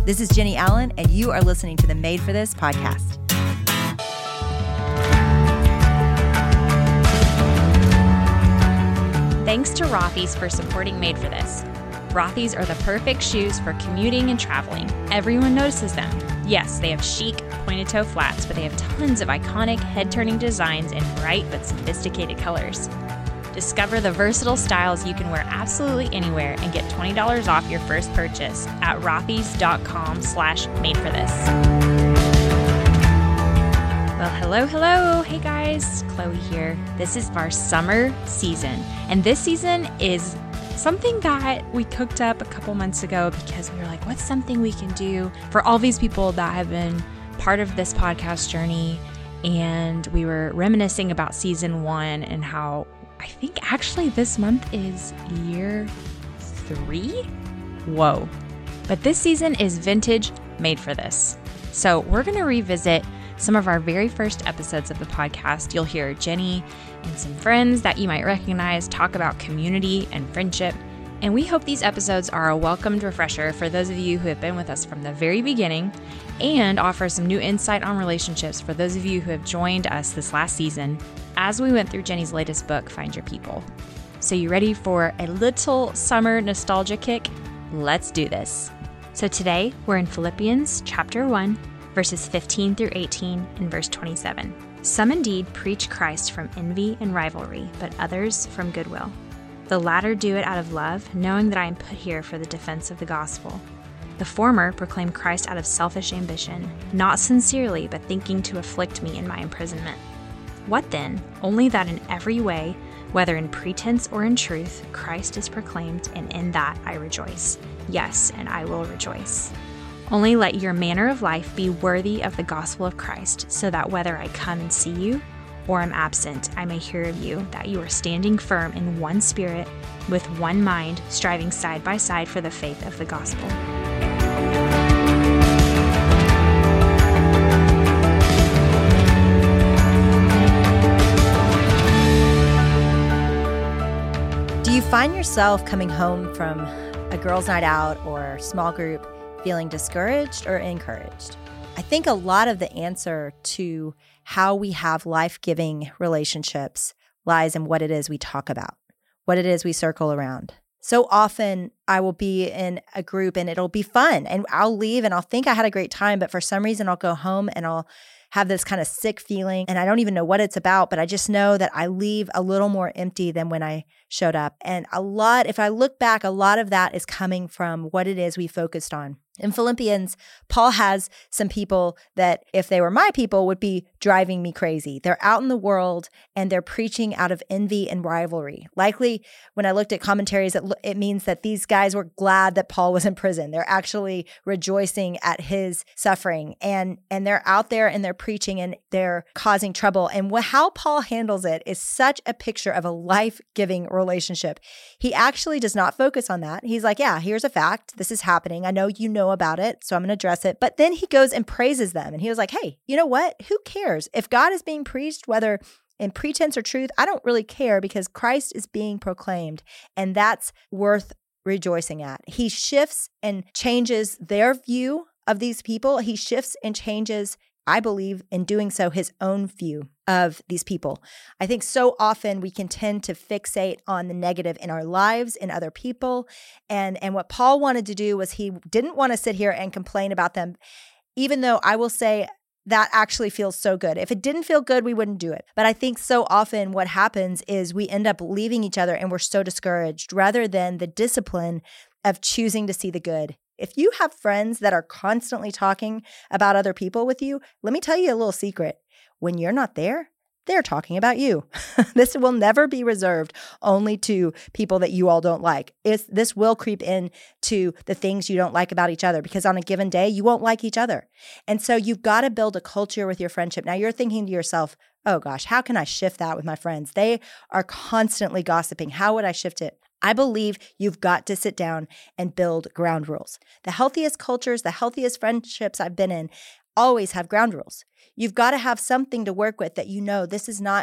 This is Jenny Allen, and you are listening to the Made for This podcast. Thanks to Rothy's for supporting Made for This. Rothy's are the perfect shoes for commuting and traveling. Everyone notices them. Yes, they have chic, pointed-toe flats, but they have tons of iconic, head-turning designs in bright but sophisticated colors. Discover the versatile styles you can wear absolutely anywhere and get $20 off your first purchase at rothys.com/madeforthis. Well, hello. Hey guys, Chloe here. This is our summer season, and this season is something that we cooked up a couple months ago because we were like, what's something we can do for all these people that have been part of this podcast journey? And we were reminiscing about season 1 and how I think actually this month is year 3? Whoa. But this season is vintage Made for This. So we're going to revisit some of our very first episodes of the podcast. You'll hear Jenny and some friends that you might recognize talk about community and friendship. And we hope these episodes are a welcomed refresher for those of you who have been with us from the very beginning and offer some new insight on relationships for those of you who have joined us this last season as we went through Jenny's latest book, Find Your People. So you ready for a little summer nostalgia kick? Let's do this. So today we're in Philippians chapter 1, verses 15 through 18 and verse 27. Some indeed preach Christ from envy and rivalry, but others from goodwill. The latter do it out of love, knowing that I am put here for the defense of the gospel. The former proclaim Christ out of selfish ambition, not sincerely, but thinking to afflict me in my imprisonment. What then? Only that in every way, whether in pretense or in truth, Christ is proclaimed, and in that I rejoice. Yes, and I will rejoice. Only let your manner of life be worthy of the gospel of Christ, so that whether I come and see you or am absent, I may hear of you, that you are standing firm in one spirit, with one mind, striving side by side for the faith of the gospel. Do you find yourself coming home from a girls' night out or small group feeling discouraged or encouraged? I think a lot of the answer to how we have life-giving relationships lies in what it is we talk about, what it is we circle around. So often I will be in a group and it'll be fun and I'll leave and I'll think I had a great time, but for some reason I'll go home and I'll have this kind of sick feeling and I don't even know what it's about, but I just know that I leave a little more empty than when I showed up. And if I look back, a lot of that is coming from what it is we focused on. In Philippians, Paul has some people that, if they were my people, would be driving me crazy. They're out in the world and they're preaching out of envy and rivalry. Likely, when I looked at commentaries, it means that these guys were glad that Paul was in prison. They're actually rejoicing at his suffering, and they're out there and they're preaching and they're causing trouble. And how Paul handles it is such a picture of a life-giving relationship. He actually does not focus on that. He's like, yeah, here's a fact. This is happening. I know you know about it, so I'm going to address it. But then he goes and praises them. And he was like, hey, you know what? Who cares? If God is being preached, whether in pretense or truth, I don't really care because Christ is being proclaimed. And that's worth rejoicing at. He shifts and changes their view of these people. He shifts and changes, I believe, in doing so, his own view of these people. I think so often we can tend to fixate on the negative in our lives, in other people. And what Paul wanted to do was he didn't want to sit here and complain about them, even though I will say that actually feels so good. If it didn't feel good, we wouldn't do it. But I think so often what happens is we end up leaving each other and we're so discouraged rather than the discipline of choosing to see the good. If you have friends that are constantly talking about other people with you, let me tell you a little secret. When you're not there, they're talking about you. This will never be reserved only to people that you all don't like. This will creep in to the things you don't like about each other, because on a given day, you won't like each other. And so you've got to build a culture with your friendship. Now you're thinking to yourself, oh gosh, how can I shift that with my friends? They are constantly gossiping. How would I shift it? I believe you've got to sit down and build ground rules. The healthiest cultures, the healthiest friendships I've been in always have ground rules. You've got to have something to work with that you know this is not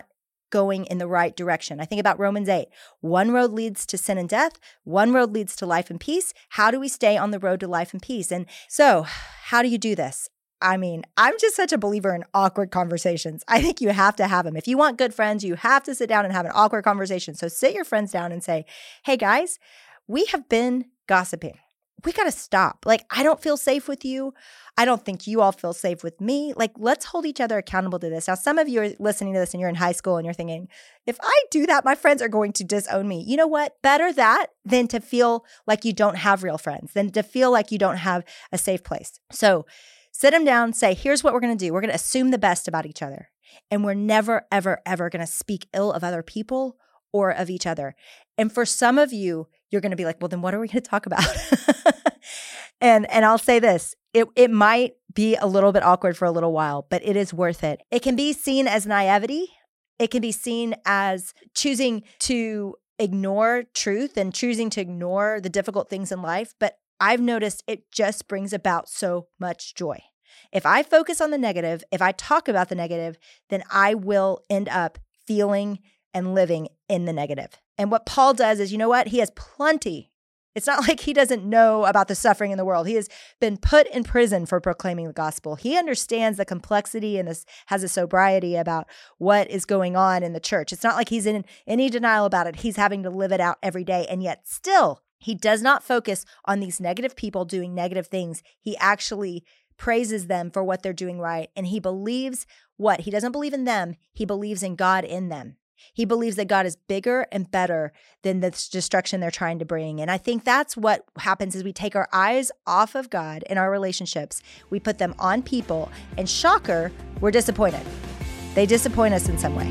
going in the right direction. I think about Romans 8. One road leads to sin and death. One road leads to life and peace. How do we stay on the road to life and peace? And so how do you do this? I mean, I'm just such a believer in awkward conversations. I think you have to have them. If you want good friends, you have to sit down and have an awkward conversation. So sit your friends down and say, hey guys, we have been gossiping. We got to stop. Like, I don't feel safe with you. I don't think you all feel safe with me. Like, let's hold each other accountable to this. Now, some of you are listening to this and you're in high school and you're thinking, if I do that, my friends are going to disown me. You know what? Better that than to feel like you don't have real friends, than to feel like you don't have a safe place. So sit them down, say, here's what we're going to do. We're going to assume the best about each other. And we're never, ever, ever going to speak ill of other people or of each other. And for some of you, you're going to be like, well, then what are we going to talk about? And I'll say this, it might be a little bit awkward for a little while, but it is worth it. It can be seen as naivety. It can be seen as choosing to ignore truth and choosing to ignore the difficult things in life. But I've noticed it just brings about so much joy. If I focus on the negative, if I talk about the negative, then I will end up feeling and living in the negative. And what Paul does is, you know what? He has plenty. It's not like he doesn't know about the suffering in the world. He has been put in prison for proclaiming the gospel. He understands the complexity and has a sobriety about what is going on in the church. It's not like he's in any denial about it. He's having to live it out every day. And yet still, he does not focus on these negative people doing negative things. He actually praises them for what they're doing right. And he believes what? He doesn't believe in them. He believes in God in them. He believes that God is bigger and better than the destruction they're trying to bring. And I think that's what happens is we take our eyes off of God in our relationships. We put them on people. And shocker, we're disappointed. They disappoint us in some way.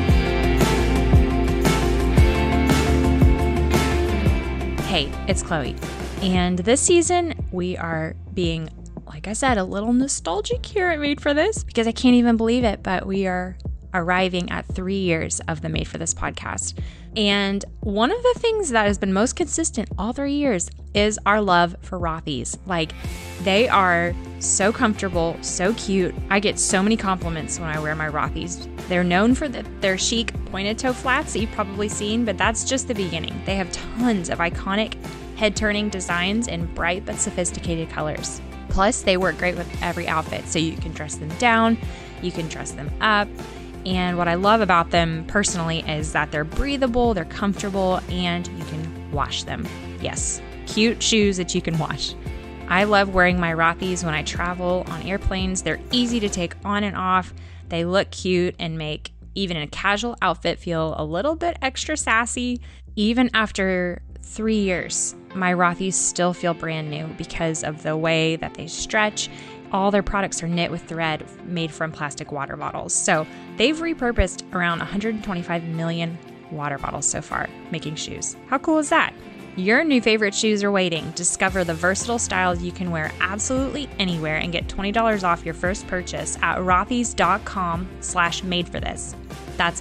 Hey, it's Chloe. And this season, we are being, like I said, a little nostalgic here at Made for This because I can't even believe it, but we are arriving at 3 years of the Made for This podcast. And one of the things that has been most consistent all 3 years is our love for Rothy's. Like, they are so comfortable, so cute. I get so many compliments when I wear my Rothy's. They're known for their chic pointed toe flats that you've probably seen, but that's just the beginning. They have tons of iconic head-turning designs in bright but sophisticated colors. Plus, they work great with every outfit, so you can dress them down, you can dress them up. And what I love about them personally is that they're breathable, they're comfortable, and you can wash them. Yes, cute shoes that you can wash. I love wearing my Rothy's when I travel on airplanes. They're easy to take on and off. They look cute and make even a casual outfit feel a little bit extra sassy. Even after 3 years, my Rothy's still feel brand new because of the way that they stretch. All their products are knit with thread made from plastic water bottles. So they've repurposed around 125 million water bottles so far, making shoes. How cool is that? Your new favorite shoes are waiting. Discover the versatile styles you can wear absolutely anywhere and get $20 off your first purchase at rothys.com/madeforthis. That's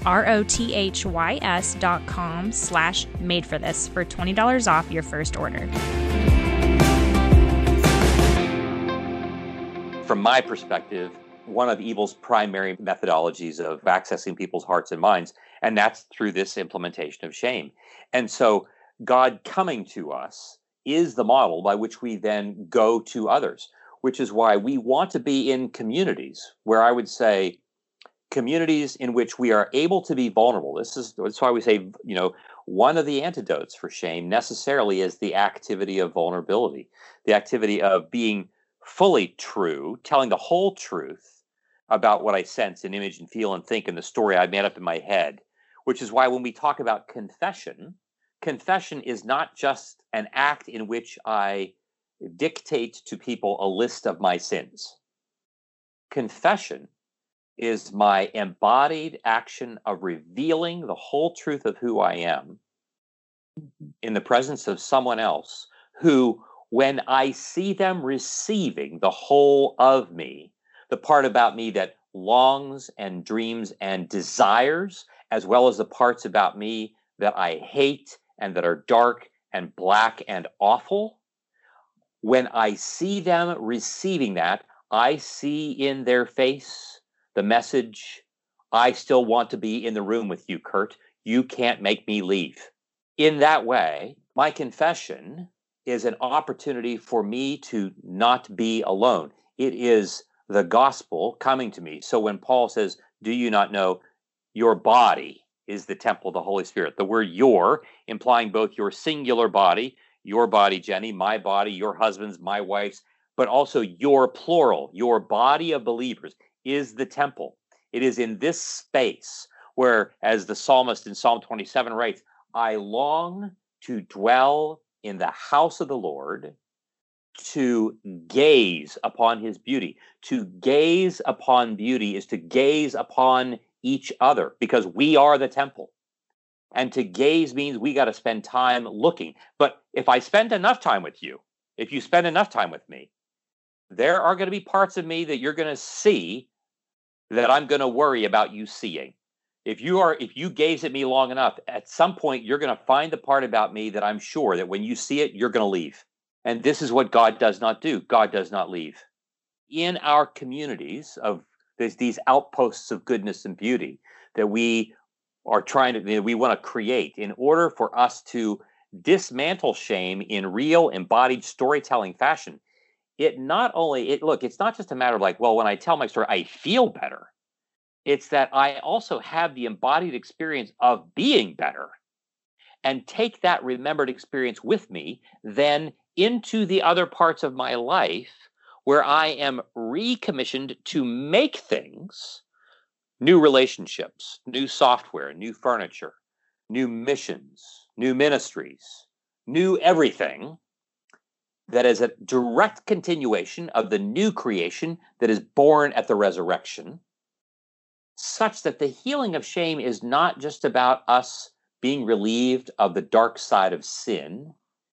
rothys.com/madeforthis for $20 off your first order. From my perspective, one of evil's primary methodologies of accessing people's hearts and minds, and that's through this implementation of shame. And so God coming to us is the model by which we then go to others, which is why we want to be in communities where I would say communities in which we are able to be vulnerable. That's why we say, one of the antidotes for shame necessarily is the activity of vulnerability, the activity of being fully true, telling the whole truth about what I sense and image and feel and think and the story I made up in my head, which is why when we talk about confession is not just an act in which I dictate to people a list of my sins. Confession is my embodied action of revealing the whole truth of who I am in the presence of someone else who, when I see them receiving the whole of me, the part about me that longs and dreams and desires, as well as the parts about me that I hate and that are dark and black and awful, when I see them receiving that, I see in their face the message, I still want to be in the room with you, Kurt. You can't make me leave. In that way, my confession is an opportunity for me to not be alone. It is the gospel coming to me. So when Paul says, do you not know your body is the temple of the Holy Spirit? The word your, implying both your singular body, your body, Jenny, my body, your husband's, my wife's, but also your plural, your body of believers is the temple. It is in this space where, as the psalmist in Psalm 27 writes, I long to dwell in the house of the Lord, to gaze upon his beauty. To gaze upon beauty is to gaze upon each other, because we are the temple. And to gaze means we got to spend time looking. But if I spend enough time with you, if you spend enough time with me, there are going to be parts of me that you're going to see that I'm going to worry about you seeing. If you gaze at me long enough, at some point you're going to find the part about me that I'm sure that when you see it, you're going to leave. And this is what God does not do. God does not leave. In our communities of these outposts of goodness and beauty that we are we want to create in order for us to dismantle shame in real embodied storytelling fashion. It's not just a matter of like, well, when I tell my story, I feel better. It's that I also have the embodied experience of being better and take that remembered experience with me then into the other parts of my life where I am recommissioned to make things, new relationships, new software, new furniture, new missions, new ministries, new everything, that is a direct continuation of the new creation that is born at the resurrection, such that the healing of shame is not just about us being relieved of the dark side of sin.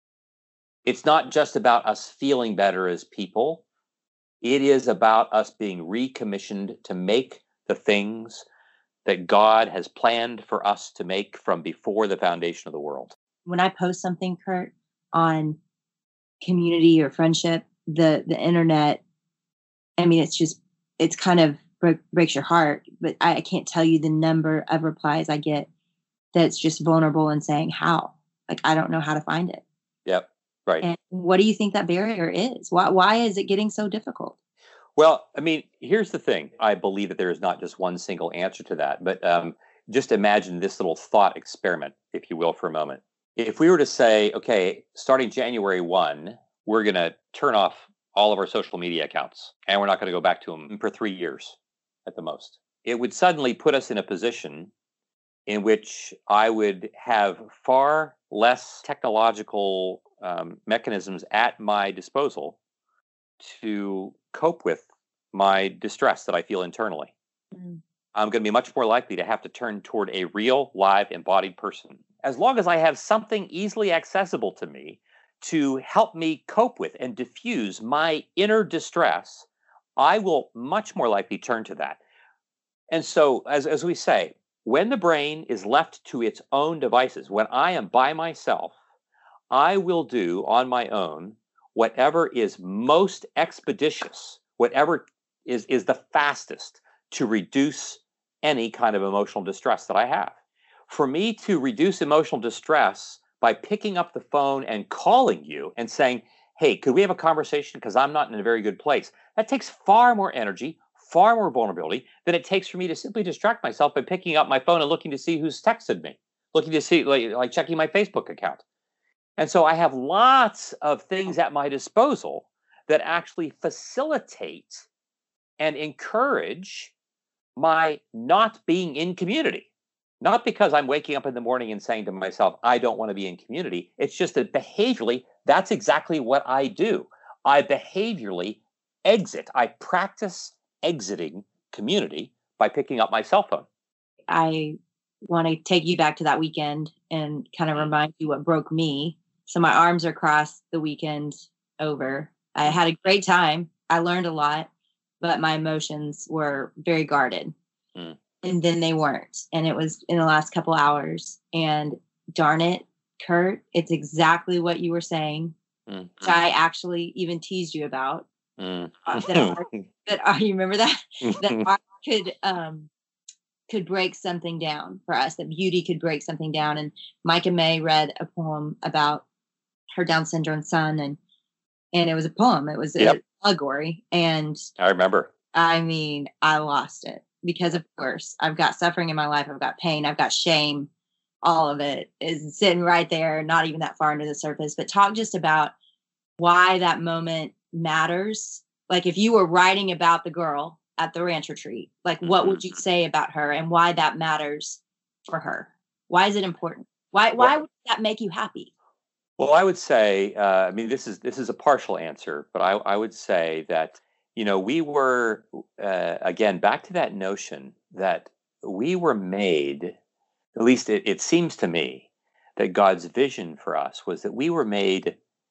It's not just about us feeling better as people. It is about us being recommissioned to make the things that God has planned for us to make from before the foundation of the world. When I post something, Kurt, on community or friendship, the internet, I mean, it's kind of breaks your heart, but I can't tell you the number of replies I get that's just vulnerable and saying, how? Like, I don't know how to find it. Yep. Right. And what do you think that barrier is? Why is it getting so difficult? Well, I mean, here's the thing. I believe that there is not just one single answer to that, but just imagine this little thought experiment, if you will, for a moment. If we were to say, okay, starting January 1, we're going to turn off all of our social media accounts and we're not going to go back to them for 3 years at the most, it would suddenly put us in a position in which I would have far less technological mechanisms at my disposal to cope with my distress that I feel internally. Mm. I'm going to be much more likely to have to turn toward a real, live, embodied person. As long as I have something easily accessible to me to help me cope with and diffuse my inner distress, I will much more likely turn to that. And so, as we say, when the brain is left to its own devices, when I am by myself, I will do on my own whatever is most expeditious, whatever is the fastest to reduce any kind of emotional distress that I have. For me to reduce emotional distress by picking up the phone and calling you and saying, hey, could we have a conversation because I'm not in a very good place? That takes far more energy, far more vulnerability than it takes for me to simply distract myself by picking up my phone and looking to see who's texted me, looking to see, like checking my Facebook account. And so I have lots of things at my disposal that actually facilitate and encourage my not being in community. Not because I'm waking up in the morning and saying to myself, I don't want to be in community. It's just that behaviorally, that's exactly what I do. I behaviorally exit. I practice exiting community by picking up my cell phone. I want to take you back to that weekend and kind of remind you what broke me. So my arms are crossed the weekend over. I had a great time. I learned a lot, but my emotions were very guarded. Mm. And then they weren't. And it was in the last couple hours. And darn it, Kurt, it's exactly what you were saying, which I actually even teased you about. That you remember that? That I could could break something down for us, that beauty could break something down. And Micah May read a poem about her Down syndrome son, and it was a poem. It was an allegory. And I remember. I mean, I lost it because, of course, I've got suffering in my life. I've got pain. I've got shame. All of it is sitting right there, not even that far under the surface. But talk just about why that moment matters. Like, if you were writing about the girl at the ranch retreat, like, what would you say about her and why that matters for her? Why is it important? Why would that make you happy? Well, I would say, I mean, this is a partial answer, but I would say that, we were, again, back to that notion that we were made, at least it seems to me, that God's vision for us was that we were made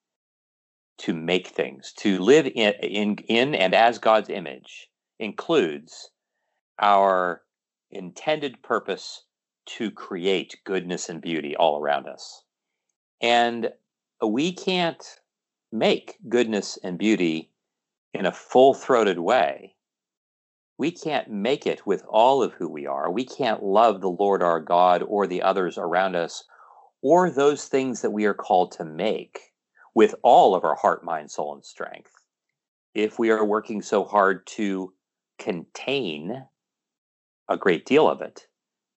to make things, to live in and as God's image includes our intended purpose to create goodness and beauty all around us. And we can't make goodness and beauty in a full-throated way. We can't make it with all of who we are. We can't love the Lord our God or the others around us or those things that we are called to make with all of our heart, mind, soul, and strength if we are working so hard to contain a great deal of it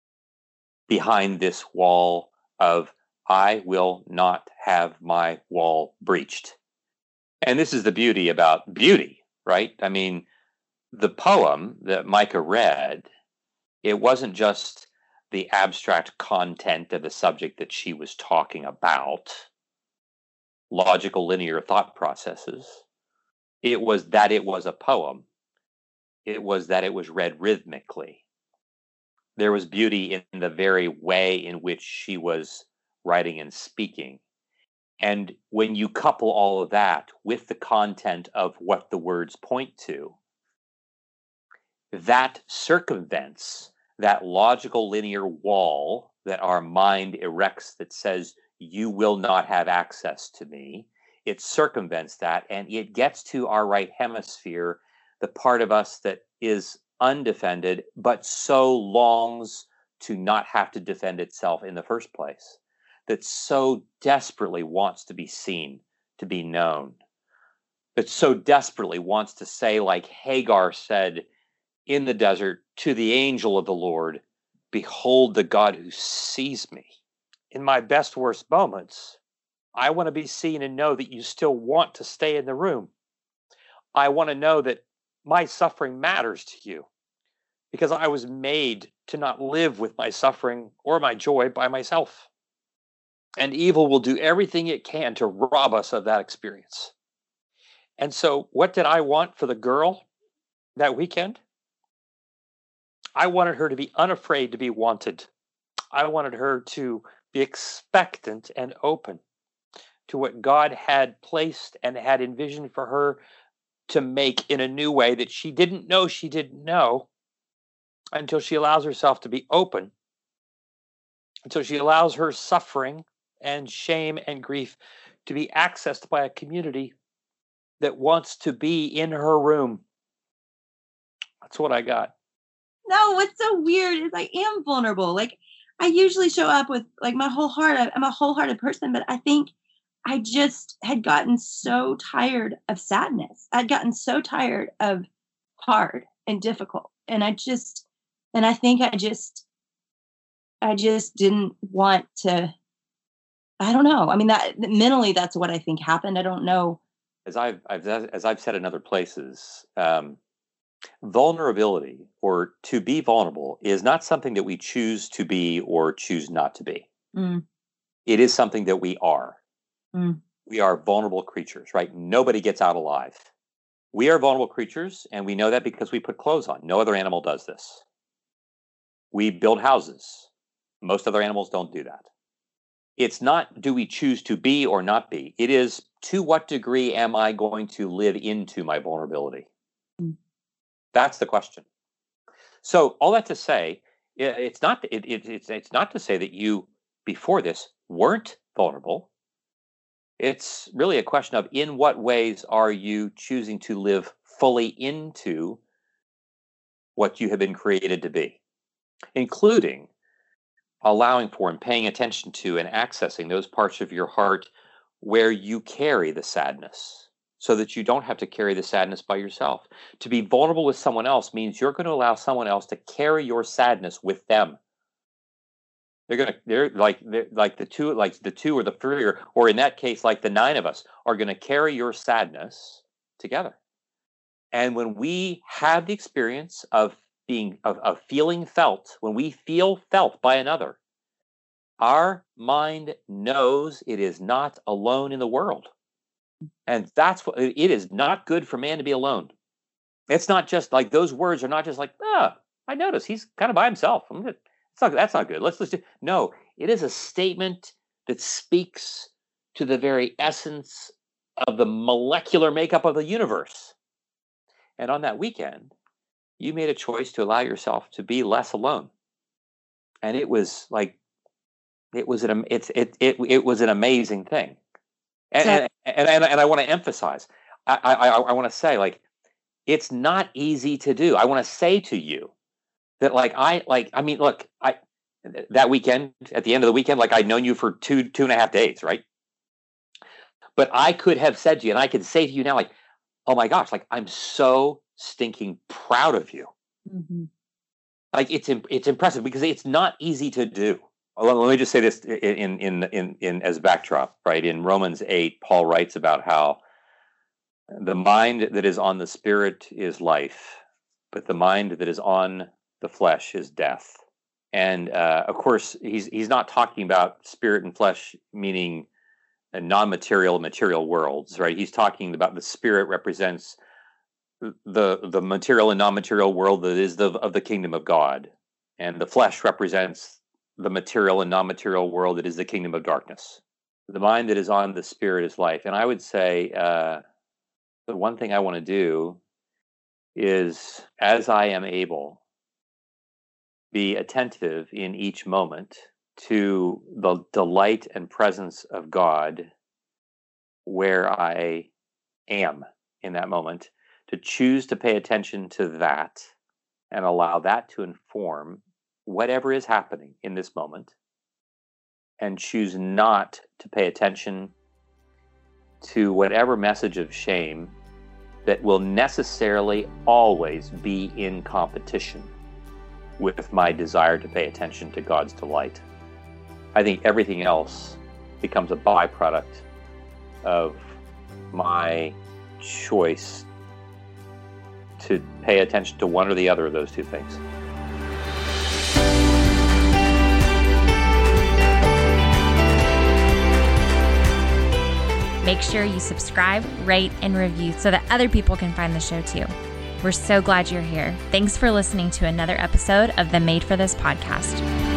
behind this wall of I will not have my wall breached. And this is the beauty about beauty, right? I mean, the poem that Micah read, it wasn't just the abstract content of the subject that she was talking about, logical linear thought processes. It was that it was a poem. It was that it was read rhythmically. There was beauty in the very way in which she was writing and speaking. And when you couple all of that with the content of what the words point to, that circumvents that logical linear wall that our mind erects that says, you will not have access to me. It circumvents that, and it gets to our right hemisphere, the part of us that is undefended, but so longs to not have to defend itself in the first place, that so desperately wants to be seen, to be known, that so desperately wants to say, like Hagar said in the desert to the angel of the Lord, behold the God who sees me. In my best, worst moments, I want to be seen and know that you still want to stay in the room. I want to know that my suffering matters to you because I was made to not live with my suffering or my joy by myself. And evil will do everything it can to rob us of that experience. And so what did I want for the girl that weekend? I wanted her to be unafraid to be wanted. I wanted her to be expectant and open to what God had placed and had envisioned for her to make in a new way that she didn't know until she allows herself to be open, until she allows her suffering and shame and grief to be accessed by a community that wants to be in her room. That's what I got. No, what's so weird is I am vulnerable. Like, I usually show up with like my whole heart. I'm a wholehearted person, but I think I just had gotten so tired of sadness. I'd gotten so tired of hard and difficult. And I think I just didn't want to, I don't know. I mean, that mentally, that's what I think happened. I don't know. As I've said in other places, vulnerability, or to be vulnerable, is not something that we choose to be or choose not to be. Mm. It is something that we are. Mm. We are vulnerable creatures, right? Nobody gets out alive. We are vulnerable creatures, and we know that because we put clothes on. No other animal does this. We build houses. Most other animals don't do that. It's not, do we choose to be or not be? It is, to what degree am I going to live into my vulnerability? Mm. That's the question. So all that to say, it's not to say that you before this weren't vulnerable. It's really a question of, in what ways are you choosing to live fully into what you have been created to be? including allowing for and paying attention to and accessing those parts of your heart where you carry the sadness, so that you don't have to carry the sadness by yourself. To be vulnerable with someone else means you're going to allow someone else to carry your sadness with them. They're like the two or the three, or in that case, like the 9 of us are going to carry your sadness together. And when we have the experience of feeling felt, when we feel felt by another, our mind knows it is not alone in the world. And that's what it is. Not good for man to be alone. It's not just like those words are not just like, I notice he's kind of by himself. That's not good. Let's do. No, it is a statement that speaks to the very essence of the molecular makeup of the universe. And on that weekend, you made a choice to allow yourself to be less alone. And it was an amazing thing. And I want to emphasize, I want to say, like, it's not easy to do. I want to say to you that, that weekend, at the end of the weekend, like, I'd known you for two and a half days, right? But I could have said to you, and I could say to you now, like, oh my gosh, like, I'm so stinking proud of you. Mm-hmm. Like, it's impressive because it's not easy to do. Let me just say this in as backdrop, right? In Romans 8, Paul writes about how the mind that is on the spirit is life, but the mind that is on the flesh is death. And of course, he's not talking about spirit and flesh meaning non-material, material worlds, right? He's talking about the spirit represents the material and non-material world that is of the kingdom of God, and the flesh represents the material and non-material world that is the kingdom of darkness. The mind that is on the spirit is life. And I would say the one thing I want to do is, as I am able, be attentive in each moment to the delight and presence of God where I am in that moment, to choose to pay attention to that and allow that to inform whatever is happening in this moment, and choose not to pay attention to whatever message of shame that will necessarily always be in competition with my desire to pay attention to God's delight. I think everything else becomes a byproduct of my choice to pay attention to one or the other of those two things. Make sure you subscribe, rate, and review so that other people can find the show too. We're so glad you're here. Thanks for listening to another episode of the Made for This podcast.